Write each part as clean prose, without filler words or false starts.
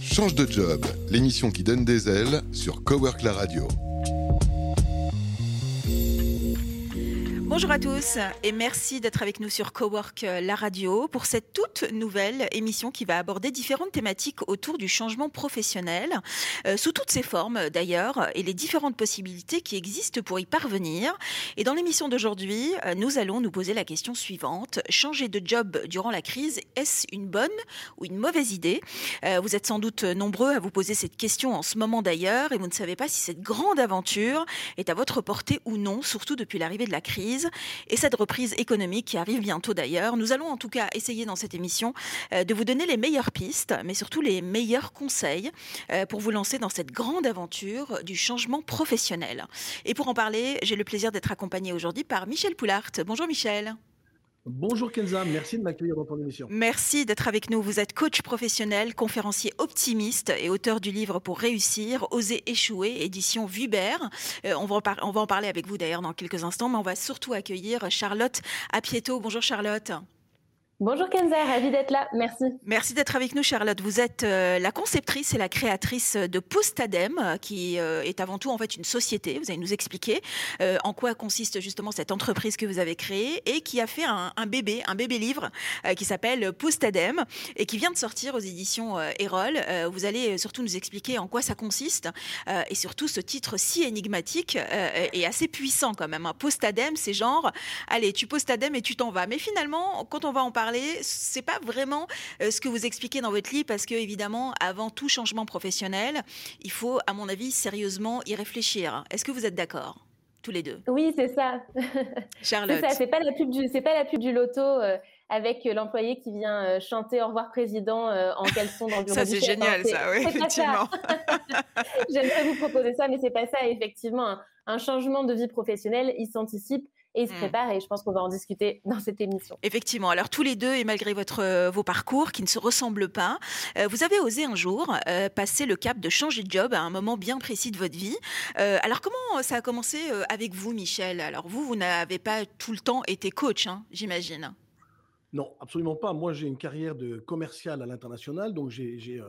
Change de job, l'émission qui donne des ailes sur Cowork la radio. Bonjour à tous et merci d'être avec nous sur Cowork la radio pour cette toute nouvelle émission qui va aborder différentes thématiques autour du changement professionnel, sous toutes ses formes d'ailleurs, et les différentes possibilités qui existent pour y parvenir. Et dans l'émission d'aujourd'hui, nous allons nous poser la question suivante. Changer de job durant la crise, est-ce une bonne ou une mauvaise idée ? Vous êtes sans doute nombreux à vous poser cette question en ce moment d'ailleurs, et vous ne savez pas si cette grande aventure est à votre portée ou non, surtout depuis l'arrivée de la crise. Et cette reprise économique qui arrive bientôt d'ailleurs. Nous allons en tout cas essayer dans cette émission de vous donner les meilleures pistes, mais surtout les meilleurs conseils pour vous lancer dans cette grande aventure du changement professionnel. Et pour en parler, j'ai le plaisir d'être accompagnée aujourd'hui par Michel Poulart. Bonjour Michel. Bonjour Kenza, merci de m'accueillir dans ton émission. Merci d'être avec nous. Vous êtes coach professionnel, conférencier optimiste et auteur du livre Pour réussir, oser échouer, édition Vuber. On va en parler avec vous d'ailleurs dans quelques instants, mais on va surtout accueillir Charlotte Apieto. Bonjour Charlotte. Bonjour Kenza, ravie d'être là, merci. Merci d'être avec nous Charlotte. Vous êtes la conceptrice et la créatrice de Postadem, qui est avant tout en fait une société. Vous allez nous expliquer en quoi consiste justement cette entreprise que vous avez créée et qui a fait un bébé livre qui s'appelle Postadem et qui vient de sortir aux éditions Erol. Vous allez surtout nous expliquer en quoi ça consiste et surtout ce titre si énigmatique et assez puissant quand même. Postadem, c'est genre, allez, tu poses ta dème et tu t'en vas. Mais finalement, quand on va en parler, c'est pas vraiment ce que vous expliquez dans votre livre parce que évidemment, avant tout changement professionnel, il faut, à mon avis, sérieusement y réfléchir. Est-ce que vous êtes d'accord, tous les deux ? Oui, c'est ça. Charlotte. C'est ça, c'est pas la pub du loto avec l'employé qui vient chanter Au revoir président en caleçon dans le bureau. Ça, c'est génial, ça, oui, effectivement. J'aimerais vous proposer ça, mais c'est pas ça. Effectivement, un changement de vie professionnelle, il s'anticipe et il se prépare, et je pense qu'on va en discuter dans cette émission. Effectivement. Alors, tous les deux, et malgré vos parcours qui ne se ressemblent pas, vous avez osé un jour passer le cap de changer de job à un moment bien précis de votre vie. Alors, comment ça a commencé avec vous, Michel ? Alors, vous n'avez pas tout le temps été coach, hein, j'imagine. Non, absolument pas. Moi, j'ai une carrière de commercial à l'international, donc j'ai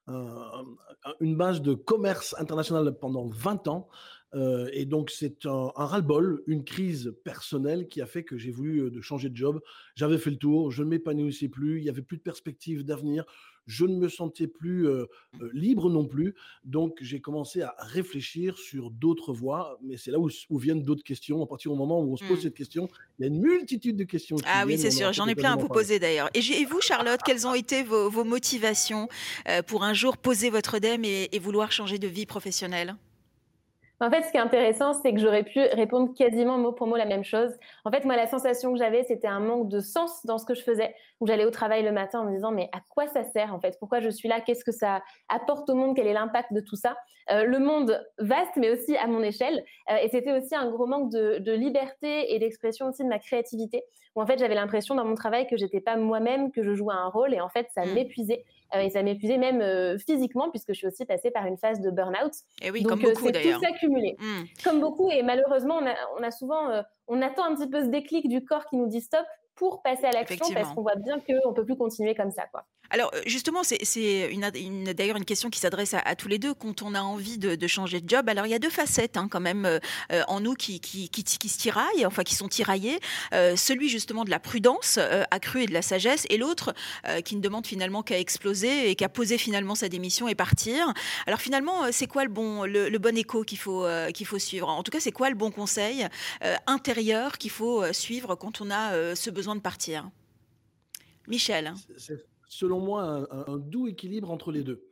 une base de commerce international pendant 20 ans. Et donc, c'est un ras-le-bol, une crise personnelle qui a fait que j'ai voulu de changer de job. J'avais fait le tour, je ne m'épanouissais plus, il n'y avait plus de perspective d'avenir, je ne me sentais plus libre non plus. Donc, j'ai commencé à réfléchir sur d'autres voies, mais c'est là où viennent d'autres questions. À partir du moment où on se pose cette question, il y a une multitude de questions qui viennent. Oui, c'est sûr, j'en ai plein à vous poser d'ailleurs. Et vous, Charlotte, quelles ont été vos motivations pour un jour poser votre dème et vouloir changer de vie professionnelle ? En fait, ce qui est intéressant, c'est que j'aurais pu répondre quasiment mot pour mot la même chose. En fait, moi, la sensation que j'avais, c'était un manque de sens dans ce que je faisais. Donc, j'allais au travail le matin en me disant, mais à quoi ça sert en fait ? Pourquoi je suis là ? Qu'est-ce que ça apporte au monde ? Quel est l'impact de tout ça ? Le monde vaste, mais aussi à mon échelle. Et c'était aussi un gros manque de liberté et d'expression aussi de ma créativité. Où en fait, j'avais l'impression dans mon travail que j'étais pas moi-même, que je jouais un rôle. Et en fait, ça m'épuisait. Et ça m'épuisait même physiquement, puisque je suis aussi passée par une phase de burn-out. Et oui, donc, comme beaucoup d'ailleurs. Tout s'accumulait. Comme beaucoup, et malheureusement, on a souvent, on attend un petit peu ce déclic du corps qui nous dit stop pour passer à l'action, parce qu'on voit bien qu'on ne peut plus continuer comme ça, quoi. Alors justement, c'est d'ailleurs une question qui s'adresse à tous les deux quand on a envie de changer de job. Alors il y a deux facettes quand même en nous qui se tiraillent, enfin qui sont tiraillés. Celui justement de la prudence accrue et de la sagesse, et l'autre qui ne demande finalement qu'à exploser et qu'à poser finalement sa démission et partir. Alors finalement, c'est quoi le bon écho qu'il faut suivre ? En tout cas, c'est quoi le bon conseil intérieur qu'il faut suivre quand on a ce besoin de partir ? Michel. C'est selon moi un doux équilibre entre les deux.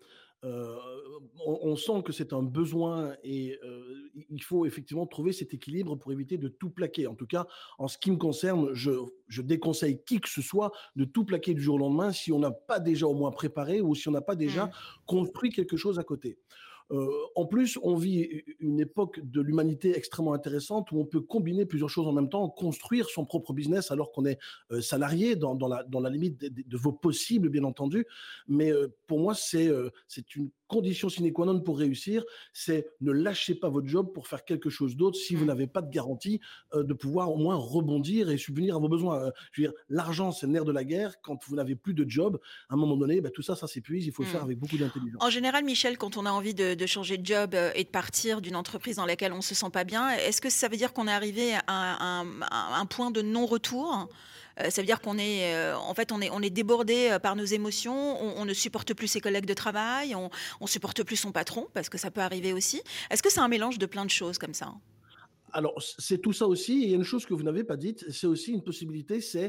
On sent que c'est un besoin et il faut effectivement trouver cet équilibre pour éviter de tout plaquer. En tout cas, en ce qui me concerne, je déconseille qui que ce soit de tout plaquer du jour au lendemain si on n'a pas déjà au moins préparé ou si on n'a pas déjà construit quelque chose à côté. En plus, on vit une époque de l'humanité extrêmement intéressante où on peut combiner plusieurs choses en même temps, construire son propre business alors qu'on est salarié dans la limite de vos possibles, bien entendu. Mais pour moi, c'est une condition sine qua non pour réussir, c'est ne lâchez pas votre job pour faire quelque chose d'autre si vous n'avez pas de garantie de pouvoir au moins rebondir et subvenir à vos besoins. Je veux dire, l'argent, c'est le nerf de la guerre. Quand vous n'avez plus de job, à un moment donné, tout ça, ça s'épuise. Il faut le faire avec beaucoup d'intelligence. En général, Michel, quand on a envie de changer de job et de partir d'une entreprise dans laquelle on ne se sent pas bien, est-ce que ça veut dire qu'on est arrivé à un point de non-retour ? Ça veut dire qu'on est, on est débordé par nos émotions, on ne supporte plus ses collègues de travail, on supporte plus son patron, parce que ça peut arriver aussi. Est-ce que c'est un mélange de plein de choses comme ça ? Alors, c'est tout ça aussi. Et il y a une chose que vous n'avez pas dite, c'est aussi une possibilité, c'est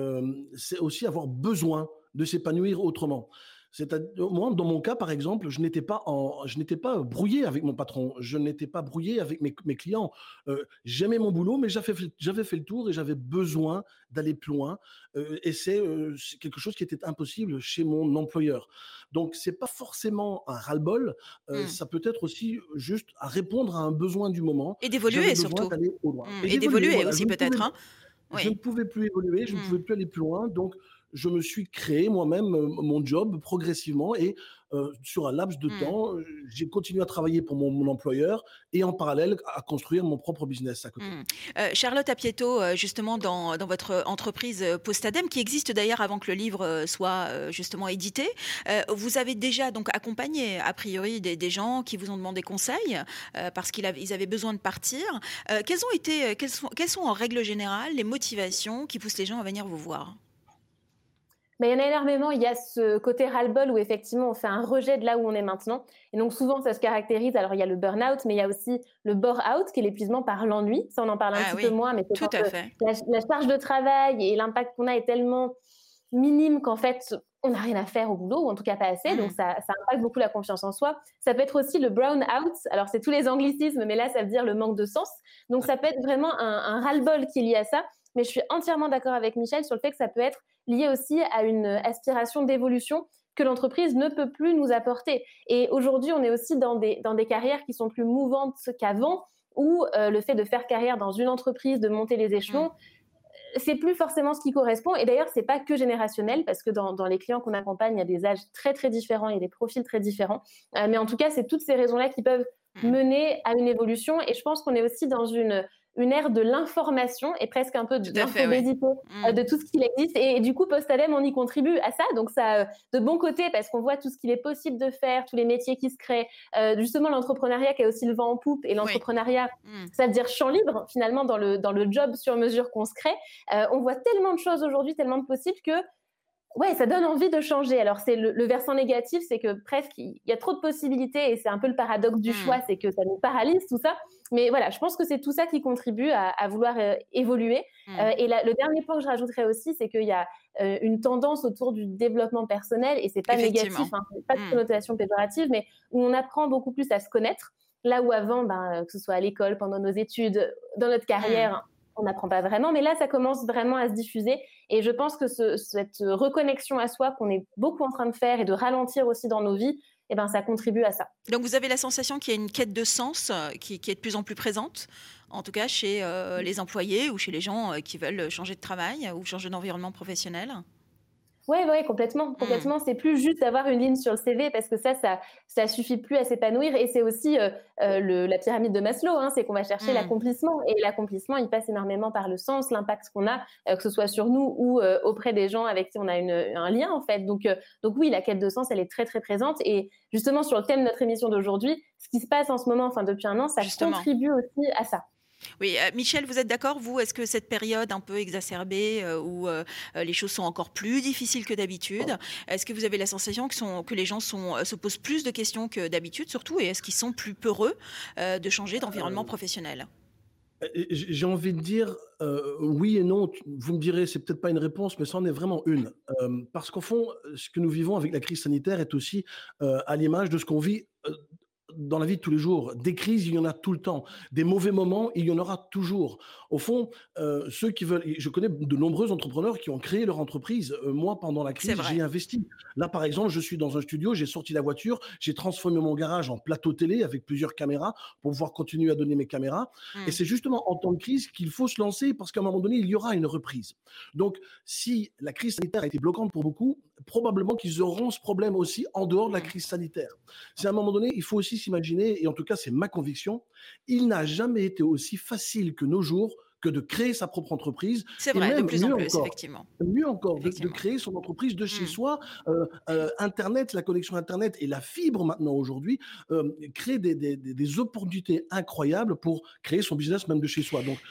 aussi avoir besoin de s'épanouir autrement. Moi, dans mon cas, par exemple, je n'étais pas brouillé avec mon patron, je n'étais pas brouillé avec mes clients. J'aimais mon boulot, mais j'avais fait le tour et j'avais besoin d'aller plus loin. Et c'est quelque chose qui était impossible chez mon employeur. Donc, c'est pas forcément un ras-le-bol. Ça peut être aussi juste à répondre à un besoin du moment. Et d'évoluer surtout. D'aller au loin. Et d'évoluer aussi peut-être. Hein. Je ne pouvais plus évoluer, je ne pouvais plus aller plus loin. Donc, je me suis créé moi-même mon job progressivement et sur un laps de temps, j'ai continué à travailler pour mon employeur et en parallèle à construire mon propre business à côté. Charlotte Apieto, justement dans votre entreprise Postadem, qui existe d'ailleurs avant que le livre soit justement édité, vous avez déjà donc accompagné a priori des gens qui vous ont demandé conseil parce qu'ils avaient besoin de partir. Quelles sont en règle générale les motivations qui poussent les gens à venir vous voir ? Mais il y en a énormément. Il y a ce côté ras-le-bol où effectivement on fait un rejet de là où on est maintenant. Et donc souvent ça se caractérise. Alors il y a le burn-out, mais il y a aussi le bore-out qui est l'épuisement par l'ennui. Ça on en parle un petit peu moins, mais c'est quand la charge de travail et l'impact qu'on a est tellement minime qu'en fait on n'a rien à faire au boulot, ou en tout cas pas assez. Donc ça impacte beaucoup la confiance en soi. Ça peut être aussi le brown-out. Alors c'est tous les anglicismes, mais là ça veut dire le manque de sens. Donc ça peut être vraiment un ras-le-bol qui est lié à ça. Mais je suis entièrement d'accord avec Michel sur le fait que ça peut être lié aussi à une aspiration d'évolution que l'entreprise ne peut plus nous apporter. Et aujourd'hui, on est aussi dans des carrières qui sont plus mouvantes qu'avant, où le fait de faire carrière dans une entreprise, de monter les échelons, c'est plus forcément ce qui correspond. Et d'ailleurs, c'est pas que générationnel, parce que dans les clients qu'on accompagne, il y a des âges très, très différents, il y a des profils très différents. Mais en tout cas, c'est toutes ces raisons-là qui peuvent mener à une évolution. Et je pense qu'on est aussi dans une ère de l'information et presque un peu de l'infobésité de tout ce qu'il existe. Et du coup, Postadem, on y contribue à ça. Donc, ça de bon côté, parce qu'on voit tout ce qu'il est possible de faire, tous les métiers qui se créent. Justement, l'entrepreneuriat qui a aussi le vent en poupe. Et l'entrepreneuriat, ça veut dire champ libre, finalement, dans le job sur mesure qu'on se crée. On voit tellement de choses aujourd'hui, tellement de possibles que ça donne envie de changer. Alors, c'est le versant négatif, c'est que presque, il y a trop de possibilités et c'est un peu le paradoxe du choix, c'est que ça nous paralyse, tout ça. Mais voilà, je pense que c'est tout ça qui contribue à vouloir évoluer. Et le dernier point que je rajouterais aussi, c'est qu'il y a une tendance autour du développement personnel et c'est pas négatif, c'est pas de connotation péjorative, mais où on apprend beaucoup plus à se connaître. Là où avant, que ce soit à l'école, pendant nos études, dans notre carrière, on n'apprend pas vraiment, mais là, ça commence vraiment à se diffuser. Et je pense que cette reconnexion à soi qu'on est beaucoup en train de faire et de ralentir aussi dans nos vies, ça contribue à ça. Donc, vous avez la sensation qu'il y a une quête de sens qui est de plus en plus présente, en tout cas chez les employés ou chez les gens qui veulent changer de travail ou changer d'environnement professionnel ? Oui, complètement. C'est plus juste d'avoir une ligne sur le CV parce que ça suffit plus à s'épanouir. Et c'est aussi la pyramide de Maslow, c'est qu'on va chercher l'accomplissement. Et l'accomplissement, il passe énormément par le sens, l'impact qu'on a, que ce soit sur nous ou auprès des gens avec qui on a un lien, en fait. Donc oui, la quête de sens, elle est très, très présente. Et justement, sur le thème de notre émission d'aujourd'hui, ce qui se passe en ce moment, depuis un an, ça contribue aussi à ça. Oui, Michel, vous êtes d'accord, vous ? Est-ce que cette période un peu exacerbée où les choses sont encore plus difficiles que d'habitude, est-ce que vous avez la sensation que les gens se posent plus de questions que d'habitude surtout, et est-ce qu'ils sont plus peureux de changer d'environnement professionnel ? J'ai envie de dire oui et non. Vous me direz, c'est peut-être pas une réponse, mais ça en est vraiment une. Parce qu'au fond, ce que nous vivons avec la crise sanitaire est aussi à l'image de ce qu'on vit dans la vie de tous les jours. Des crises, il y en a tout le temps. Des mauvais moments, il y en aura toujours. Au fond, ceux qui veulent... Je connais de nombreux entrepreneurs qui ont créé leur entreprise. Moi, pendant la crise, j'y ai investi. Là, par exemple, je suis dans un studio, j'ai sorti la voiture, j'ai transformé mon garage en plateau télé avec plusieurs caméras pour pouvoir continuer à donner mes caméras. Et c'est justement en temps de crise qu'il faut se lancer parce qu'à un moment donné, il y aura une reprise. Donc, si la crise sanitaire a été bloquante pour beaucoup, probablement qu'ils auront ce problème aussi en dehors de la crise sanitaire. C'est à un moment donné, il faut aussi s'imaginer, et en tout cas c'est ma conviction, il n'a jamais été aussi facile que nos jours que de créer sa propre entreprise. C'est vrai, de plus en plus, effectivement. Mieux encore, de créer son entreprise de chez soi. Internet, la connexion Internet et la fibre maintenant aujourd'hui créent des opportunités incroyables pour créer son business même de chez soi. Donc,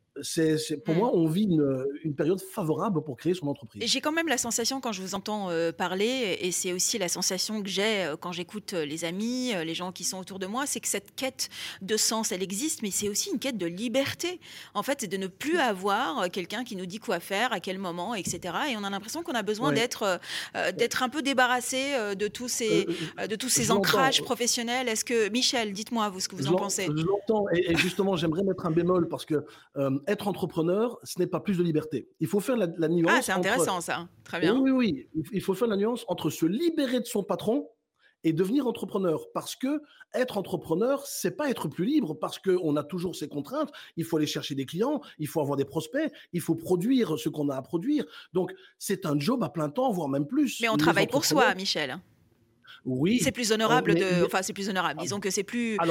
pour moi, on vit une période favorable pour créer son entreprise. Et j'ai quand même la sensation, quand je vous entends parler, et c'est aussi la sensation que j'ai quand j'écoute les amis, les gens qui sont autour de moi, c'est que cette quête de sens, elle existe, mais c'est aussi une quête de liberté. En fait, c'est de ne plus avoir quelqu'un qui nous dit quoi faire, à quel moment, etc. Et on a l'impression qu'on a besoin d'être un peu débarrassé de tous ces ancrages professionnels. Est-ce que, Michel, dites-moi vous ce que vous en pensez. Je l'entends, et justement, j'aimerais mettre un bémol parce que être entrepreneur, ce n'est pas plus de liberté. Il faut faire la nuance. Ah, c'est intéressant ça. Très bien. Oui. Il faut faire la nuance entre se libérer de son patron et devenir entrepreneur. Parce que être entrepreneur, c'est pas être plus libre parce qu'on a toujours ces contraintes. Il faut aller chercher des clients, il faut avoir des prospects, il faut produire ce qu'on a à produire. Donc, c'est un job à plein temps, voire même plus. Mais on travaille pour soi, Michel. Oui. C'est plus honorable c'est plus honorable. Disons que c'est plus. Alors,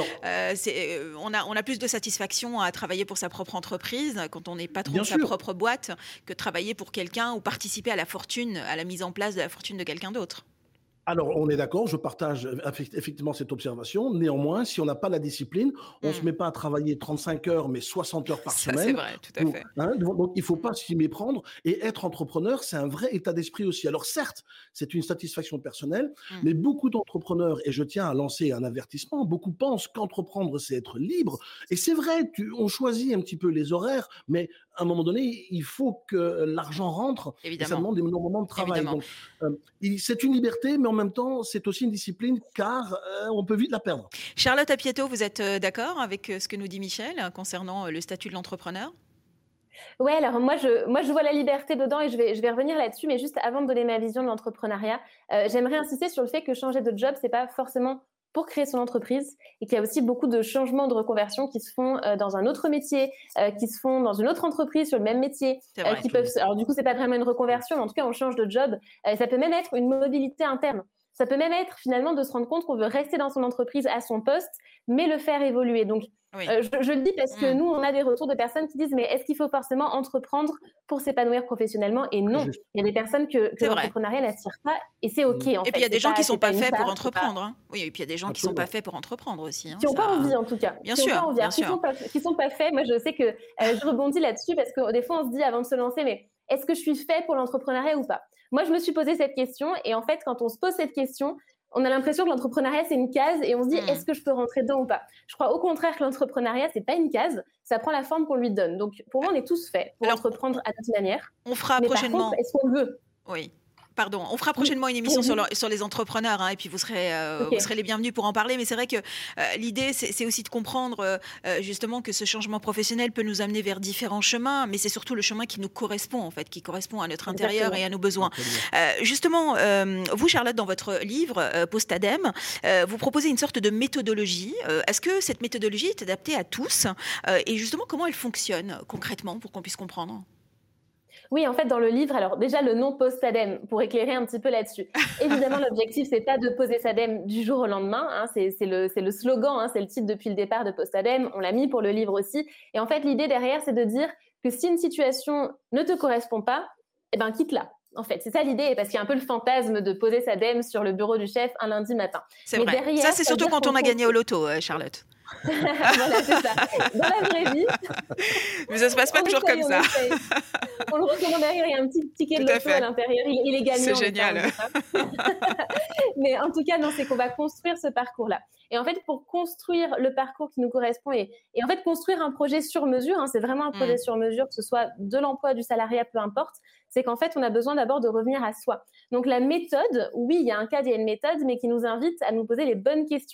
on a plus de satisfaction à travailler pour sa propre entreprise quand on est patron de sa propre boîte que travailler pour quelqu'un ou participer à la mise en place de la fortune de quelqu'un d'autre. Alors, on est d'accord, je partage effectivement cette observation. Néanmoins, si on n'a pas la discipline, on ne se met pas à travailler 35 heures, mais 60 heures par semaine. C'est vrai, tout à fait. Donc, il ne faut pas s'y méprendre. Et être entrepreneur, c'est un vrai état d'esprit aussi. Alors, certes, c'est une satisfaction personnelle, mais beaucoup d'entrepreneurs, et je tiens à lancer un avertissement, beaucoup pensent qu'entreprendre, c'est être libre. Et c'est vrai, on choisit un petit peu les horaires, mais à un moment donné, il faut que l'argent rentre. Évidemment. Et ça demande énormément de travail. Donc, c'est une liberté, mais en même temps, c'est aussi une discipline car on peut vite la perdre. Charlotte Apieto, vous êtes d'accord avec ce que nous dit Michel concernant le statut de l'entrepreneur ? Oui, alors moi je vois la liberté dedans et je vais revenir là-dessus, mais juste avant de donner ma vision de l'entrepreneuriat, j'aimerais insister sur le fait que changer de job, c'est pas forcément pour créer son entreprise et qu'il y a aussi beaucoup de changements de reconversion qui se font dans un autre métier, qui se font dans une autre entreprise sur le même métier, qui peuvent. Alors du coup, c'est pas vraiment une reconversion, mais en tout cas, on change de job. Ça peut même être une mobilité interne. Ça peut même être finalement de se rendre compte qu'on veut rester dans son entreprise à son poste, mais le faire évoluer. Donc, je le dis parce que nous, on a des retours de personnes qui disent « mais est-ce qu'il faut forcément entreprendre pour s'épanouir professionnellement ?» Et non, il y a des personnes que l'entrepreneuriat n'attire pas et c'est OK. Et puis, il y a des gens qui ne sont pas faits pour entreprendre. Oui, et puis il y a des gens qui ne sont pas faits pour entreprendre aussi. Qui n'ont pas envie, en tout cas. Bien sûr. Qui ne sont pas faits. Moi, je sais que je rebondis là-dessus parce que des fois, on se dit avant de se lancer « mais est-ce que je suis fait pour l'entrepreneuriat ou pas ?» Moi, je me suis posé cette question et en fait, quand on se pose cette question, on a l'impression que l'entrepreneuriat, c'est une case et on se dit, est-ce que je peux rentrer dedans ou pas ? Je crois au contraire que l'entrepreneuriat, c'est pas une case, ça prend la forme qu'on lui donne. Donc, pour moi, on est tous faits pour entreprendre à notre manière. On fera prochainement. Par contre, est-ce qu'on le veut ? Oui. Pardon, on fera prochainement une émission sur les entrepreneurs et puis vous serez les bienvenus pour en parler. Mais c'est vrai que l'idée, c'est aussi de comprendre justement que ce changement professionnel peut nous amener vers différents chemins, mais c'est surtout le chemin qui nous correspond en fait, qui correspond à notre intérieur et à nos besoins. Justement, vous, Charlotte, dans votre livre Post-ADEME, vous proposez une sorte de méthodologie. Est-ce que cette méthodologie est adaptée à tous et justement, comment elle fonctionne concrètement pour qu'on puisse comprendre ? Oui, en fait, dans le livre, alors déjà le nom Post-ADEME, pour éclairer un petit peu là-dessus. Évidemment, l'objectif, c'est pas de poser sa DEME du jour au lendemain. C'est le slogan, c'est le titre depuis le départ de Post-ADEME. On l'a mis pour le livre aussi. Et en fait, l'idée derrière, c'est de dire que si une situation ne te correspond pas, eh ben quitte-la. En fait, c'est ça l'idée, parce qu'il y a un peu le fantasme de poser sa DEME sur le bureau du chef un lundi matin. C'est vrai. Derrière, ça, c'est surtout quand on a gagné au loto, Charlotte. Voilà, c'est ça. Dans la vraie vie. Mais ça ne se passe pas toujours comme ça. On le recommande derrière, il y a un petit ticket de loto à l'intérieur. Il est gagnant. C'est génial. Mais en tout cas, non, c'est qu'on va construire ce parcours-là. Et en fait, pour construire le parcours qui nous correspond et en fait, construire un projet sur mesure, c'est vraiment un projet sur mesure, que ce soit de l'emploi, du salariat, peu importe, c'est qu'en fait, on a besoin d'abord de revenir à soi. Donc, la méthode, oui, il y a un cadre, il y a une méthode, mais qui nous invite à nous poser les bonnes questions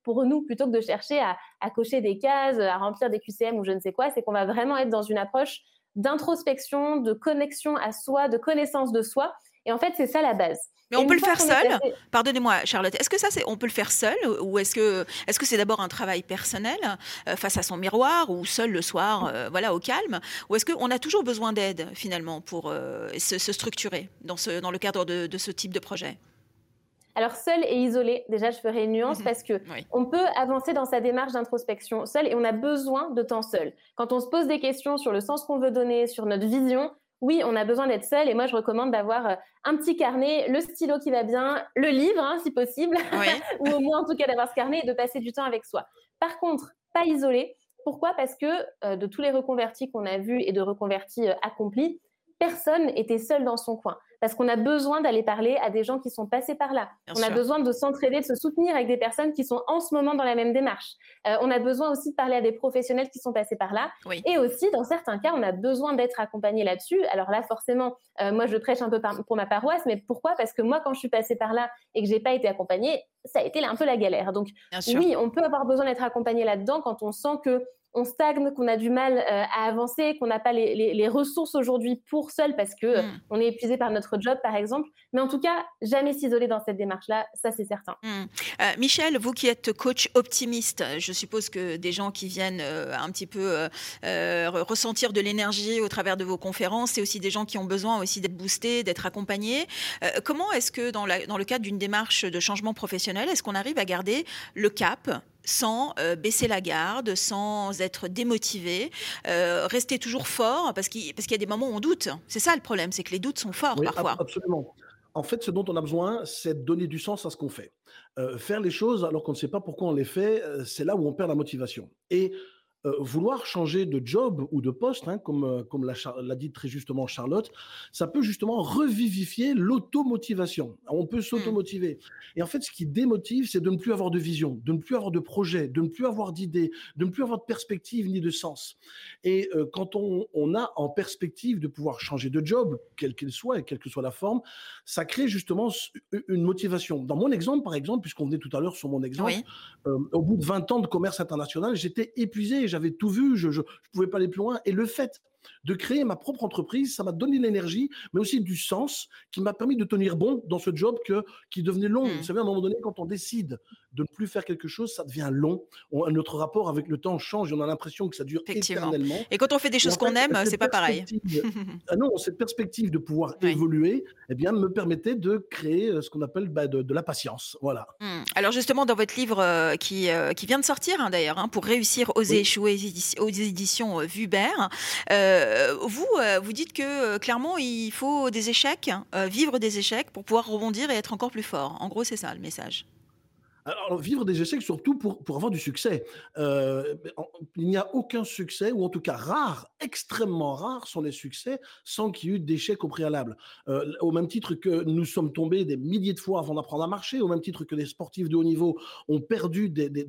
pour nous, plutôt que de chercher à cocher des cases, à remplir des QCM ou je ne sais quoi, c'est qu'on va vraiment être dans une approche d'introspection, de connexion à soi, de connaissance de soi. Et en fait, c'est ça la base. Mais on peut le faire seul. Pardonnez-moi, Charlotte. Est-ce que on peut le faire seul, ou est-ce que c'est d'abord un travail personnel face à son miroir, ou seul le soir, au calme, ou est-ce qu'on a toujours besoin d'aide finalement pour se structurer dans le cadre de ce type de projet? Alors, seul et isolé, déjà, je ferai une nuance parce que on peut avancer dans sa démarche d'introspection seul et on a besoin de temps seul. Quand on se pose des questions sur le sens qu'on veut donner, sur notre vision, oui, on a besoin d'être seul et moi, je recommande d'avoir un petit carnet, le stylo qui va bien, le livre, si possible, ou au moins, en tout cas, d'avoir ce carnet et de passer du temps avec soi. Par contre, pas isolé. Pourquoi ? Parce que de tous les reconvertis qu'on a vus et de reconvertis accomplis, personne n'était seul dans son coin. Parce qu'on a besoin d'aller parler à des gens qui sont passés par là. On a besoin de s'entraider, de se soutenir avec des personnes qui sont en ce moment dans la même démarche. On a besoin aussi de parler à des professionnels qui sont passés par là. Et aussi, dans certains cas, on a besoin d'être accompagné là-dessus. Alors là, forcément, moi, je prêche un peu pour ma paroisse. Mais pourquoi ? Parce que moi, quand je suis passée par là et que je n'ai pas été accompagnée, ça a été un peu la galère. Donc oui, on peut avoir besoin d'être accompagné là-dedans quand on sent que on stagne, qu'on a du mal à avancer, qu'on n'a pas les ressources aujourd'hui pour seul parce que on est épuisé par notre job, par exemple. Mais en tout cas, jamais s'isoler dans cette démarche-là, ça c'est certain. Michel, vous qui êtes coach optimiste, je suppose que des gens qui viennent un petit peu ressentir de l'énergie au travers de vos conférences, c'est aussi des gens qui ont besoin aussi d'être boostés, d'être accompagnés. Comment est-ce que dans le cadre d'une démarche de changement professionnel, est-ce qu'on arrive à garder le cap sans baisser la garde, sans être démotivé, rester toujours fort, parce qu'il y a des moments où on doute. C'est ça le problème, c'est que les doutes sont forts parfois. Absolument. En fait, ce dont on a besoin, c'est de donner du sens à ce qu'on fait. Faire les choses alors qu'on ne sait pas pourquoi on les fait, c'est là où on perd la motivation. Et vouloir changer de job ou de poste, comme l'a dit très justement Charlotte, ça peut justement revivifier l'automotivation. On peut s'automotiver. Et en fait, ce qui démotive, c'est de ne plus avoir de vision, de ne plus avoir de projet, de ne plus avoir d'idées, de ne plus avoir de perspective ni de sens. Et quand on a en perspective de pouvoir changer de job, quelle qu'elle soit et quelle que soit la forme, ça crée justement une motivation. Dans mon exemple, par exemple, puisqu'on venait tout à l'heure sur mon exemple, au bout de 20 ans de commerce international, j'étais épuisé, j'avais tout vu, je ne pouvais pas aller plus loin. Et le fait de créer ma propre entreprise, ça m'a donné l'énergie, mais aussi du sens qui m'a permis de tenir bon dans ce job qui devenait long. Vous savez, à un moment donné, quand on décide de ne plus faire quelque chose, ça devient long. Notre rapport avec le temps change et on a l'impression que ça dure éternellement. Et quand on fait des choses qu'on aime, c'est pas pareil. Non, cette perspective de pouvoir évoluer, me permettait de créer ce qu'on appelle de la patience. Voilà. Alors justement, dans votre livre qui vient de sortir d'ailleurs, pour réussir, oser échouer aux éditions Vubert, vous dites que clairement, il faut des échecs, vivre des échecs pour pouvoir rebondir et être encore plus fort. En gros, c'est ça le message. Alors, vivre des échecs, surtout pour avoir du succès. Il n'y a aucun succès, ou en tout cas rare, extrêmement rare sont les succès sans qu'il y ait eu d'échecs au préalable. Au même titre que nous sommes tombés des milliers de fois avant d'apprendre à marcher, au même titre que les sportifs de haut niveau ont perdu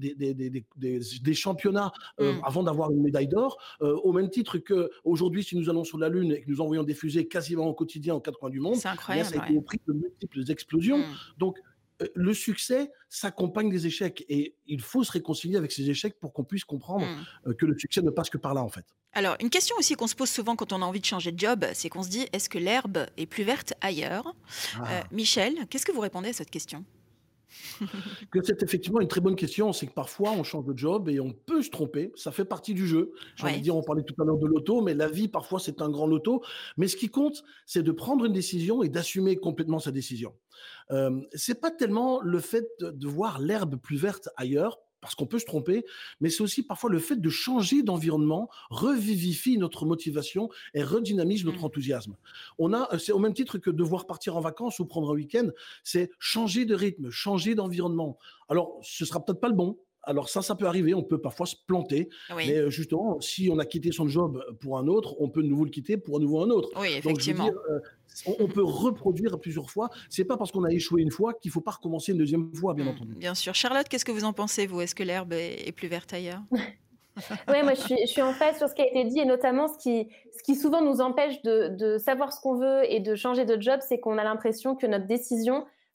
des championnats avant d'avoir une médaille d'or, au même titre qu'aujourd'hui, si nous allons sur la Lune et que nous envoyons des fusées quasiment au quotidien aux quatre coins du monde, c'est incroyable, ça a été au prix de multiples explosions. Donc, le succès s'accompagne des échecs et il faut se réconcilier avec ces échecs pour qu'on puisse comprendre que le succès ne passe que par là en fait. Alors, une question aussi qu'on se pose souvent quand on a envie de changer de job, c'est qu'on se dit, est-ce que l'herbe est plus verte ailleurs ? Michel, qu'est-ce que vous répondez à cette question ? Que c'est effectivement une très bonne question, c'est que parfois on change de job et on peut se tromper, ça fait partie du jeu. J'ai envie de dire, on parlait tout à l'heure de l'auto, mais la vie parfois c'est un grand loto. Mais ce qui compte, c'est de prendre une décision et d'assumer complètement sa décision. C'est pas tellement le fait de voir l'herbe plus verte ailleurs, parce qu'on peut se tromper, mais c'est aussi parfois le fait de changer d'environnement revivifie notre motivation et redynamise notre enthousiasme. C'est au même titre que devoir partir en vacances ou prendre un week-end, c'est changer de rythme, changer d'environnement. Alors, ce sera peut-être pas le bon. Alors ça peut arriver, on peut parfois se planter, mais justement, si on a quitté son job pour un autre, on peut de nouveau le quitter pour à nouveau un autre. Oui, effectivement. Donc, je veux dire, on peut reproduire plusieurs fois. C'est pas parce qu'on a échoué une fois qu'il faut pas recommencer une deuxième fois, bien entendu. Bien sûr. Charlotte, qu'est-ce que vous en pensez, vous ? Est-ce que l'herbe est plus verte ailleurs ? Oui, moi je suis en phase sur ce qui a été dit et notamment ce qui souvent nous empêche de savoir ce qu'on veut et de changer de job, c'est qu'on a l'impression que notre décision,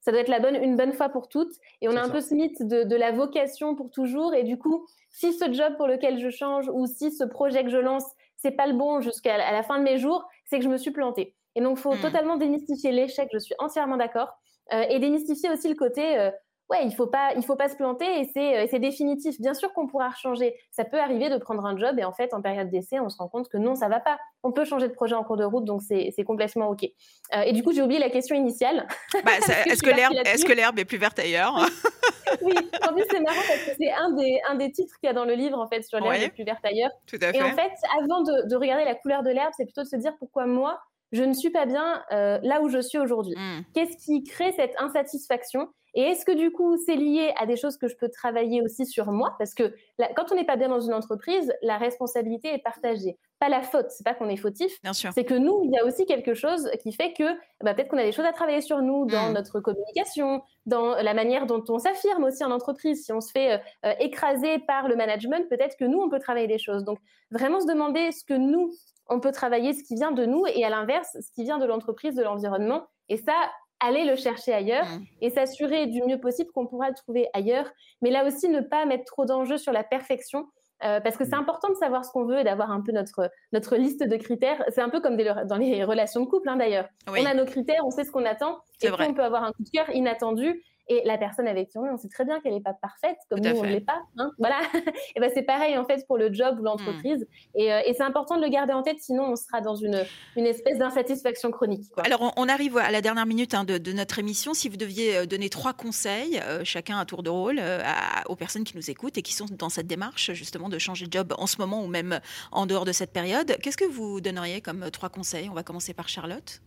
ça doit être une bonne fois pour toutes. Et on a un peu ce mythe de la vocation pour toujours. Et du coup, si ce job pour lequel je change ou si ce projet que je lance, c'est pas le bon jusqu'à la fin de mes jours, c'est que je me suis plantée. Et donc, il faut totalement démystifier l'échec, je suis entièrement d'accord. Et démystifier aussi le côté, il faut pas se planter et c'est définitif. Bien sûr qu'on pourra changer. Ça peut arriver de prendre un job et en fait, en période d'essai, on se rend compte que non, ça va pas. On peut changer de projet en cours de route, donc c'est complètement OK. Et du coup, j'ai oublié la question initiale. Est-ce que l'herbe est plus verte ailleurs? Oui, en plus, c'est marrant parce que c'est un des titres qu'il y a dans le livre, en fait, sur l'herbe est plus verte ailleurs. Tout à fait. Et en fait, avant de regarder la couleur de l'herbe, c'est plutôt de se dire pourquoi moi, je ne suis pas bien là où je suis aujourd'hui. Qu'est-ce qui crée cette insatisfaction? Et est-ce que du coup, c'est lié à des choses que je peux travailler aussi sur moi? Parce que quand on n'est pas bien dans une entreprise, la responsabilité est partagée. Pas la faute, c'est pas qu'on est fautif. Bien sûr. C'est que nous, il y a aussi quelque chose qui fait que peut-être qu'on a des choses à travailler sur nous, dans notre communication, dans la manière dont on s'affirme aussi en entreprise. Si on se fait écraser par le management, peut-être que nous, on peut travailler des choses. Donc, vraiment se demander ce que nous, on peut travailler, ce qui vient de nous, et à l'inverse, ce qui vient de l'entreprise, de l'environnement. Et ça, aller le chercher ailleurs et s'assurer du mieux possible qu'on pourra le trouver ailleurs. Mais là aussi, ne pas mettre trop d'enjeux sur la perfection, parce que c'est important de savoir ce qu'on veut et d'avoir un peu notre liste de critères. C'est un peu comme dans les relations de couple, d'ailleurs. Oui. On a nos critères, on sait ce qu'on attend. Et puis, on peut avoir un coup de cœur inattendu. Et la personne avec qui on sait très bien qu'elle n'est pas parfaite, comme nous, on ne l'est pas. Voilà. Et c'est pareil, en fait, pour le job ou l'entreprise. Et c'est important de le garder en tête, sinon on sera dans une espèce d'insatisfaction chronique, quoi. Alors, on arrive à la dernière minute de notre émission. Si vous deviez donner 3 conseils, chacun à tour de rôle, aux personnes qui nous écoutent et qui sont dans cette démarche, justement, de changer de job en ce moment ou même en dehors de cette période, qu'est-ce que vous donneriez comme 3 conseils? On va commencer par Charlotte.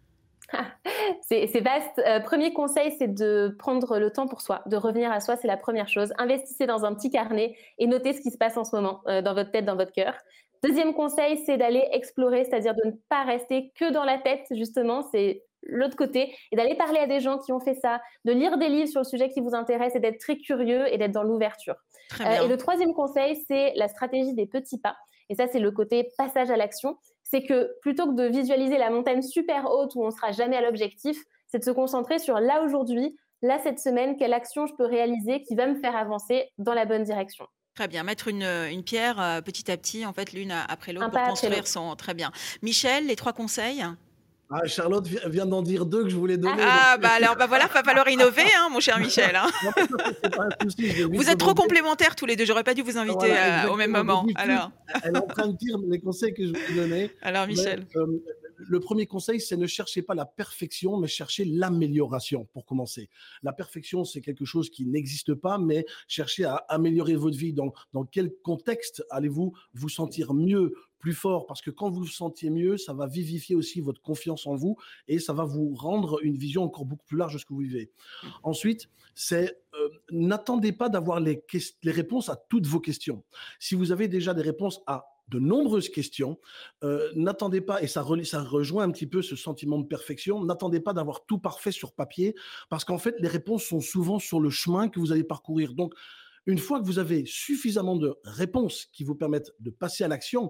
C'est vaste. Premier conseil, c'est de prendre le temps pour soi, de revenir à soi, c'est la première chose. Investissez dans un petit carnet et notez ce qui se passe en ce moment dans votre tête, dans votre cœur. Deuxième conseil, c'est d'aller explorer, c'est-à-dire de ne pas rester que dans la tête, justement, c'est l'autre côté, et d'aller parler à des gens qui ont fait ça, de lire des livres sur le sujet qui vous intéresse et d'être très curieux et d'être dans l'ouverture. Et le troisième conseil, c'est la stratégie des petits pas. Et ça, c'est le côté passage à l'action. C'est que plutôt que de visualiser la montagne super haute où on ne sera jamais à l'objectif, c'est de se concentrer sur là aujourd'hui, là cette semaine, quelle action je peux réaliser qui va me faire avancer dans la bonne direction. Très bien, mettre une pierre petit à petit, en fait, l'une après l'autre pour construire son... Très bien. Michel, les 3 conseils? Charlotte vient d'en dire 2 que je voulais donner. Alors voilà, il va falloir innover, mon cher Michel. C'est pas un souci, vous êtes trop complémentaires tous les deux, j'aurais pas dû vous inviter au même moment. Alors. Elle est en train de dire les conseils que je vous ai donnés. Alors Michel. Le premier conseil, c'est ne cherchez pas la perfection, mais cherchez l'amélioration pour commencer. La perfection, c'est quelque chose qui n'existe pas, mais cherchez à améliorer votre vie. Dans quel contexte allez-vous vous sentir mieux, plus fort? Parce que quand vous vous sentiez mieux, ça va vivifier aussi votre confiance en vous et ça va vous rendre une vision encore beaucoup plus large de ce que vous vivez. Ensuite, c'est n'attendez pas d'avoir les réponses à toutes vos questions. Si vous avez déjà des réponses à de nombreuses questions, n'attendez pas, et ça rejoint un petit peu ce sentiment de perfection, n'attendez pas d'avoir tout parfait sur papier, parce qu'en fait, les réponses sont souvent sur le chemin que vous allez parcourir. Donc, une fois que vous avez suffisamment de réponses qui vous permettent de passer à l'action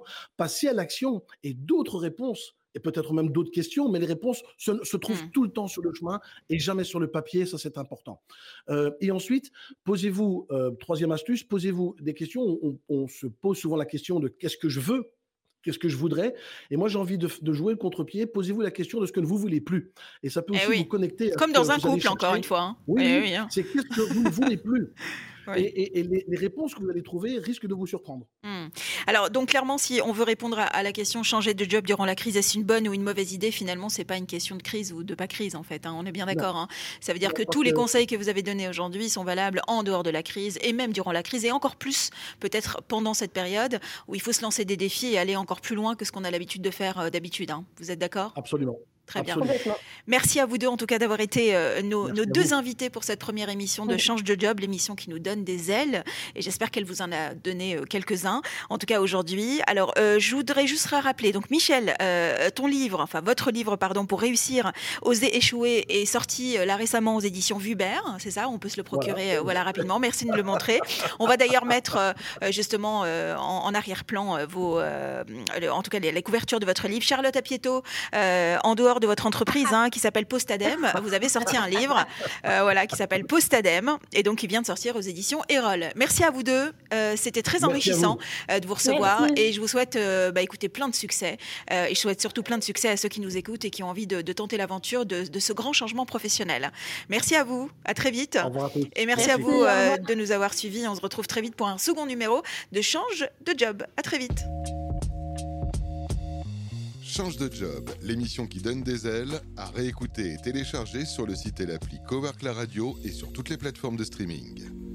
et d'autres réponses, et peut-être même d'autres questions, mais les réponses se trouvent tout le temps sur le chemin et jamais sur le papier, ça c'est important. Et ensuite, posez-vous, troisième astuce, posez-vous des questions, on se pose souvent la question de qu'est-ce que je veux ? Qu'est-ce que je voudrais? Et moi, j'ai envie de jouer le contre-pied. Posez-vous la question de ce que ne vous voulez plus. Et ça peut aussi vous connecter. Comme dans un couple, encore une fois. Oui. C'est qu'est-ce que vous ne voulez plus. Oui. Et les réponses que vous allez trouver risquent de vous surprendre. Alors, donc clairement, si on veut répondre à la question changer de job durant la crise, est-ce une bonne ou une mauvaise idée? Finalement, c'est pas une question de crise ou de pas crise, en fait. On est bien d'accord. Ça veut dire que tous les conseils que vous avez donnés aujourd'hui sont valables en dehors de la crise et même durant la crise et encore plus peut-être pendant cette période où il faut se lancer des défis et aller encore plus loin que ce qu'on a l'habitude de faire d'habitude. Vous êtes d'accord? Absolument. Très bien. Merci à vous deux en tout cas d'avoir été nos 2 invités pour cette première émission de Change de Job, l'émission qui nous donne des ailes et j'espère qu'elle vous en a donné quelques-uns en tout cas aujourd'hui. Alors je voudrais juste rappeler, donc Michel, votre livre pour réussir, oser échouer est sorti là récemment aux éditions Vuber, c'est ça? On peut se le procurer rapidement, merci de me le montrer. On va d'ailleurs mettre justement en arrière-plan en tout cas les couvertures de votre livre. Charlotte Apieto, en dehors fondateur de votre entreprise qui s'appelle Postadem. Vous avez sorti un livre qui s'appelle Postadem et donc il vient de sortir aux éditions Erol. Merci à vous deux. C'était très enrichissant de vous recevoir. Merci. Et je vous souhaite écoutez, plein de succès. Et je souhaite surtout plein de succès à ceux qui nous écoutent et qui ont envie de tenter l'aventure de ce grand changement professionnel. Merci à vous. À très vite. Au revoir à tous. Et merci à vous de nous avoir suivis. On se retrouve très vite pour un second numéro de Change de Job. À très vite. Change de job, l'émission qui donne des ailes, à réécouter et télécharger sur le site et l'appli Cowork la radio et sur toutes les plateformes de streaming.